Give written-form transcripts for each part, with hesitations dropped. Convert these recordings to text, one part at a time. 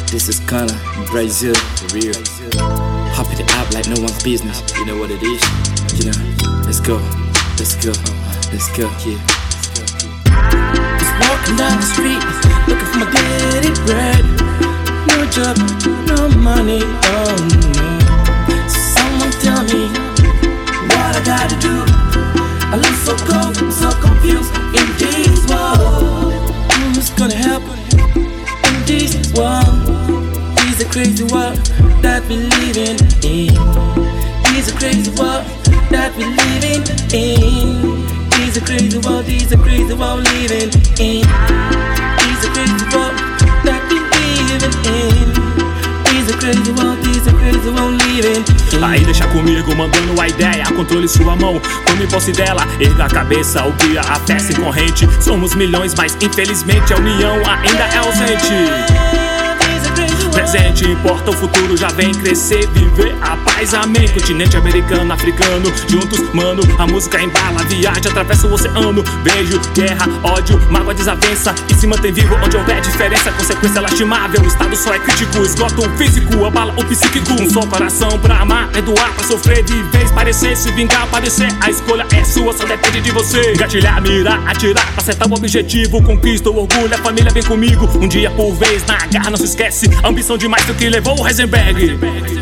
This is Ghana, Brazil, for real. Hop in the app like no one's business. You know what it is? You know, let's go, let's go, let's go, yeah. Just walking down the street, looking for my daily bread. No job, no money, oh no. Someone tell me what I gotta do. I look so cold, I'm so confused in this world. Who's gonna help in this world? It's a crazy world that we living in. It's a crazy world that we living in. It's a crazy world, it's a crazy world living in. It's a crazy world that we living in. It's a crazy world, it's a crazy world living in. Aí deixa comigo, mandando a ideia, controle sua mão, tome posse dela, erga a cabeça, o guia, a fé sem corrente. Somos milhões, mas infelizmente a união ainda é ausente. Presente importa, o futuro já vem crescer, viver a paz, amém. Continente americano, africano, juntos, mano, a música embala, viagem, atravessa o oceano. Beijo, guerra, ódio, mágoa, desavença, e se mantém vivo onde houver diferença. Consequência lastimável, o estado só é crítico, esgota o físico, abala o psíquico. Um só coração pra amar, é doar pra sofrer, de vez parecer, se vingar, padecer. A escolha é sua, só depende de você. Engatilhar, mirar, atirar, pra acertar o objetivo. Conquista o orgulho, a família vem comigo. Um dia por vez, na garra não se esquece. Ambição demais do que levou o Heisenberg.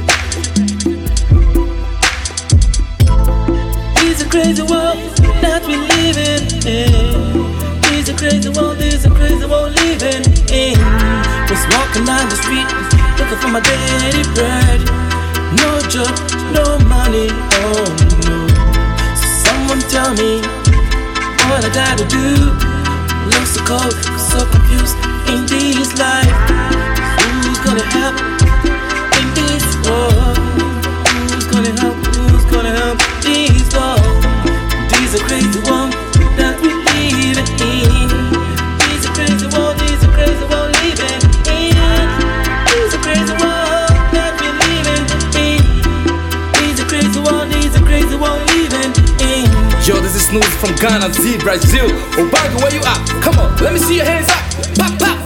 It's a crazy world that we living in. It's a crazy world, it's a crazy world living in. Was walking down the street, looking for my daily bread. No job, no money, oh no. So someone tell me what I gotta do. Look so cold, so confused in this life. Who's gonna help in this world? Who's gonna help? Who's gonna help this world? This a crazy world that we living in. This a crazy world, this a crazy world living in. This a crazy world that we living in. This a crazy world, this a crazy world living in. Yo, this is Snooze from Ghana, Z, Brazil. Obaga, where you at? Come on, let me see your hands up. Pop, pop.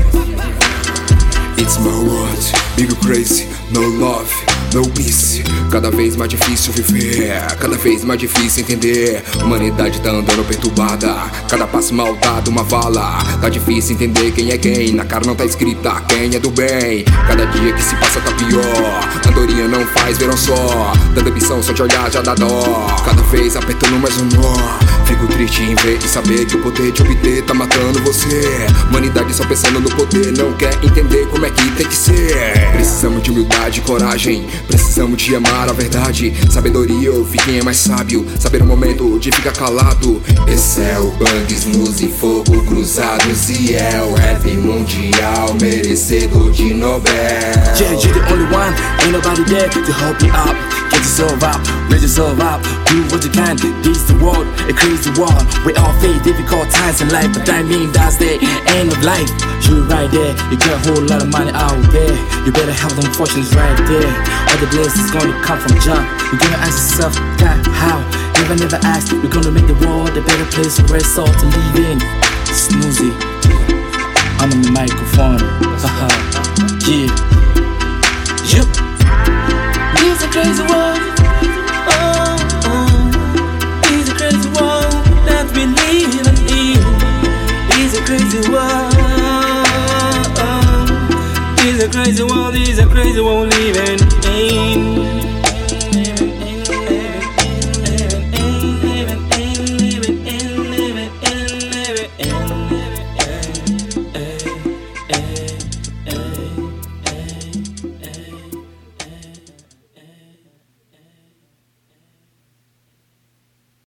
It's my world, big crazy, no love, no peace. Cada vez mais difícil viver, cada vez mais difícil entender. Humanidade tá andando perturbada, cada passo mal dado uma vala. Tá difícil entender quem é quem, na cara não tá escrita quem é do bem. Cada dia que se passa tá pior, andorinha não faz verão só. Dando ambição só de olhar já dá dó, cada vez apertando mais um nó. Fico triste em ver e saber que o poder de obter tá matando você. Humanidade só pensando no poder, não quer entender como é que tem que ser. Precisamos de humildade e coragem, precisamos de amar a verdade. Sabedoria, ouvir quem é mais sábio, saber o momento de ficar calado. Esse é o Bang, Snooze e Fogo Cruzados, e é o rap mundial, merecedor de Nobel. Yeah, you're the only one, ain't nobody there to help you up. Get yourself up, raise yourself up, do what you can. This is the world, a crazy world. We all face difficult times in life, but that means that's the end of life. You right there, you got a whole lot of money out there. You better have them fortunes right there. All the blessings gonna come from John. You're gonna ask yourself, God, how? Never ask. We're gonna make the world a better place for us all to live in. Snoozy, I'm on the microphone. Yeah. Yep. It's a crazy world. Oh, oh. It's a crazy world that we living in. It's a crazy world. It's a crazy world, it's a crazy world living in.